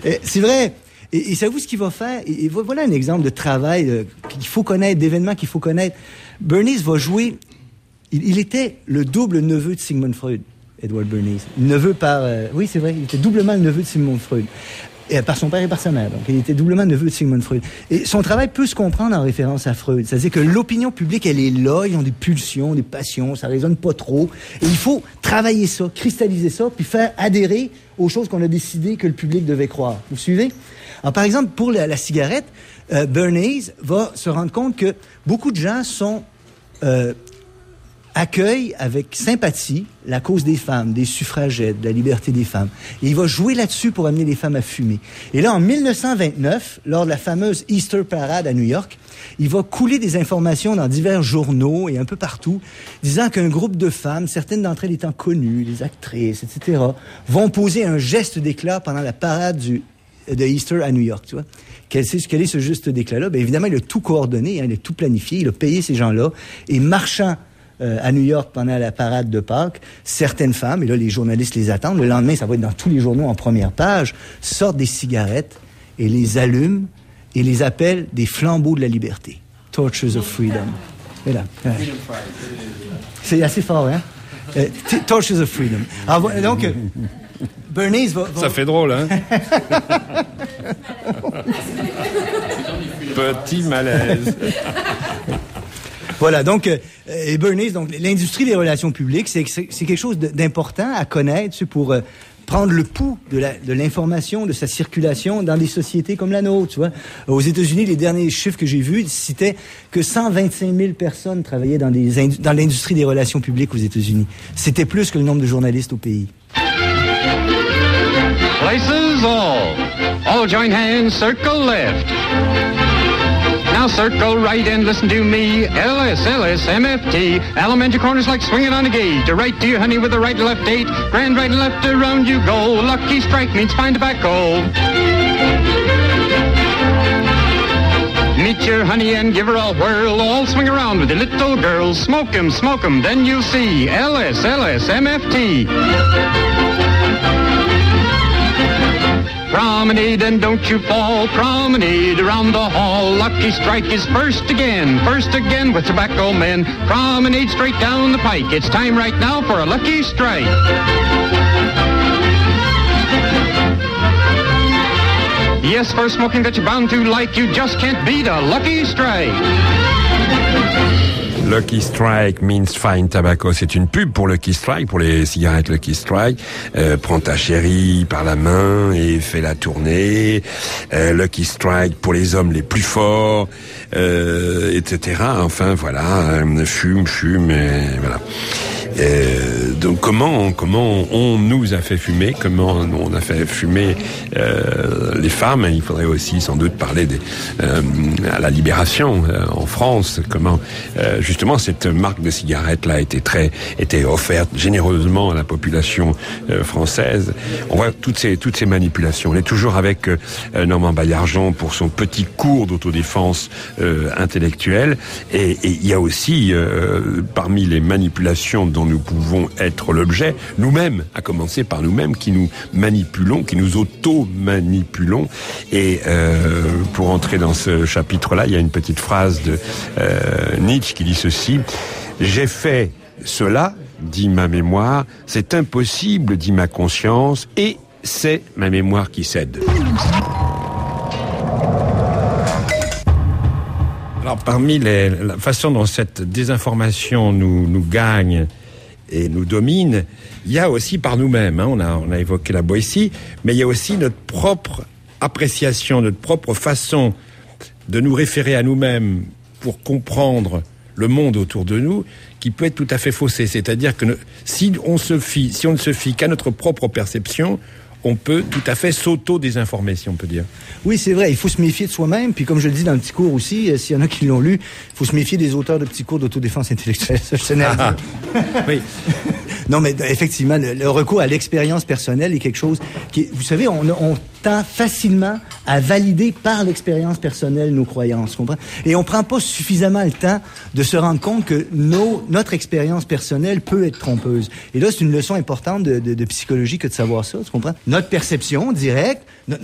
C'est vrai. Et savez-vous ce qu'il va faire? Et voilà un exemple de travail qu'il faut connaître, d'événements qu'il faut connaître. Bernays va jouer... Il était le double neveu de Sigmund Freud, Edward Bernays. Neveu par... oui, c'est vrai, il était doublement le neveu de Sigmund Freud. Par son père et par sa mère. Donc, il était doublement neveu de Sigmund Freud. Et son travail peut se comprendre en référence à Freud. C'est-à-dire que l'opinion publique, elle est là, ils ont des pulsions, des passions, ça résonne pas trop. Et il faut travailler ça, cristalliser ça, puis faire adhérer aux choses qu'on a décidé que le public devait croire. Vous suivez? Alors, par exemple, pour la cigarette, Bernays va se rendre compte que beaucoup de gens accueille avec sympathie la cause des femmes, des suffragettes, de la liberté des femmes. Et il va jouer là-dessus pour amener les femmes à fumer. Et là, en 1929, lors de la fameuse Easter Parade à New York, il va couler des informations dans divers journaux et un peu partout, disant qu'un groupe de femmes, certaines d'entre elles étant connues, des actrices, etc., vont poser un geste d'éclat pendant la parade de Easter à New York, tu vois. Quel est ce geste d'éclat-là? Bien, évidemment, il a tout coordonné, il a tout planifié, il a payé ces gens-là, et marchant à New York pendant la parade de Pâques, certaines femmes, et là les journalistes les attendent, le lendemain ça va être dans tous les journaux en première page, sortent des cigarettes et les allument et les appellent des flambeaux de la liberté. Torches of Freedom. Et là, c'est assez fort, hein? Torches of Freedom. Alors, donc, Bernays va... Ça fait drôle, hein? Petit malaise. Voilà, donc, et Bernays, donc, l'industrie des relations publiques, c'est quelque chose d'important à connaître pour prendre le pouls de l'information, de sa circulation dans des sociétés comme la nôtre, tu vois. Aux États-Unis, les derniers chiffres que j'ai vus citaient que 125 000 personnes travaillaient dans l'industrie des relations publiques aux États-Unis. C'était plus que le nombre de journalistes au pays. Places all. All join hands, circle left. Now circle right and listen to me. LSMFT. Alimentary corners like swinging on a gate. To right to your honey with the right and left date. Grand right and left around you go. Lucky strike means fine tobacco. Meet your honey and give her a whirl. All swing around with the little girls. Smoke 'em, then you'll see. LSMFT. Promenade and don't you fall, promenade around the hall. Lucky Strike is first again with tobacco men. Promenade straight down the pike, it's time right now for a Lucky Strike. Yes, for smoking that you're bound to like, you just can't beat a Lucky Strike. Lucky Strike means fine tobacco. C'est une pub pour Lucky Strike, pour les cigarettes Lucky Strike. Prends ta chérie par la main et fais-la tourner. Lucky Strike pour les hommes les plus forts, etc. Enfin, voilà, fume, et voilà. Donc comment on nous a fait fumer, comment on a fait fumer les femmes. Il faudrait aussi sans doute parler à la Libération en France, comment justement cette marque de cigarette là était offerte généreusement à la population française. On voit toutes ces manipulations. On est toujours avec Normand Baillargeon pour son petit cours d'autodéfense intellectuelle, et il y a aussi parmi les manipulations dont nous pouvons être l'objet, nous-mêmes, à commencer par nous-mêmes, qui nous manipulons, qui nous auto-manipulons. Et pour entrer dans ce chapitre-là, il y a une petite phrase de Nietzsche qui dit ceci: « J'ai fait cela, dit ma mémoire, c'est impossible, dit ma conscience, et c'est ma mémoire qui cède. » Alors, parmi la façon dont cette désinformation nous gagne et nous domine, il y a aussi par nous-mêmes, on a évoqué la Boétie, mais il y a aussi notre propre appréciation, notre propre façon de nous référer à nous-mêmes pour comprendre le monde autour de nous, qui peut être tout à fait faussée. C'est-à-dire que si on ne se fie qu'à notre propre perception, on peut tout à fait s'auto-désinformer, si on peut dire. Oui, c'est vrai, il faut se méfier de soi-même, puis comme je le dis dans le petit cours aussi, s'il y en a qui l'ont lu, il faut se méfier des auteurs de petits cours d'autodéfense intellectuelle, ça je tenais à dire. Oui. Non, mais effectivement, le recours à l'expérience personnelle est quelque chose qui, vous savez, on tend facilement à valider par l'expérience personnelle nos croyances, comprends? Et on prend pas suffisamment le temps de se rendre compte que notre expérience personnelle peut être trompeuse. Et là, c'est une leçon importante de psychologie que de savoir ça, tu comprends? Notre perception directe,